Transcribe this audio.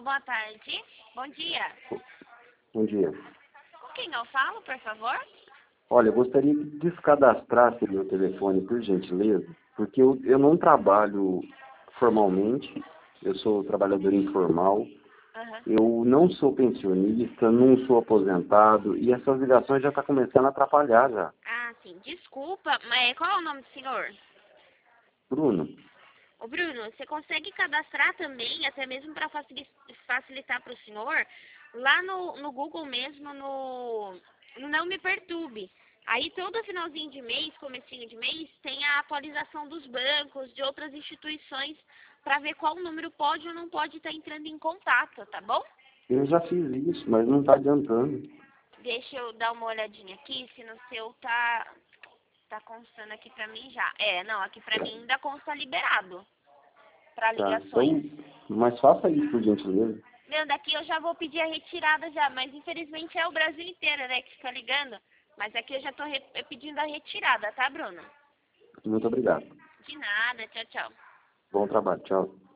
Alô, boa tarde. Bom dia. Bom dia. Com quem eu falo, por favor? Olha, eu gostaria que descadastrasse meu telefone, por gentileza, porque eu não trabalho formalmente, eu sou trabalhador informal, Aham. eu não sou pensionista, não sou aposentado, e essas ligações já estão começando a atrapalhar já. Ah, sim. Desculpa, mas qual é o nome do senhor? Bruno, Ô, Bruno, você consegue cadastrar também, até mesmo para facilitar para o senhor, lá no Google mesmo, no Não Me Perturbe. Aí todo finalzinho de mês, comecinho de mês, tem a atualização dos bancos, de outras instituições, para ver qual número pode ou não pode estar entrando em contato, tá bom? eu já fiz isso, mas não está adiantando. Deixa eu dar uma olhadinha aqui, se no seu tá constando aqui pra mim já. Não, aqui pra mim ainda consta liberado para Tá, ligações. então, mas faça isso, por gentileza. Meu, daqui eu já vou pedir a retirada já, mas infelizmente é o Brasil inteiro, né, que fica ligando. Mas aqui eu já tô pedindo a retirada, tá, Bruno? Muito obrigado. De nada, tchau, tchau. Bom trabalho, tchau.